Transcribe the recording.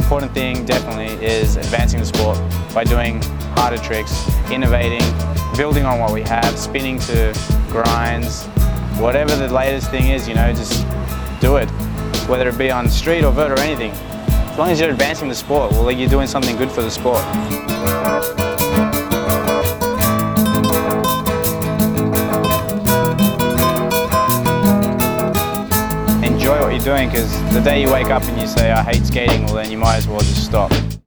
important thing definitely is advancing the sport by doing harder tricks, innovating, building on what we have, spinning to grinds, whatever the latest thing is, you know, just do it. Whether it be on street or vert or anything. As long as you're advancing the sport, well, you're doing something good for the sport. Enjoy what you're doing, because the day you wake up and you say, I hate skating, well then you might as well just stop.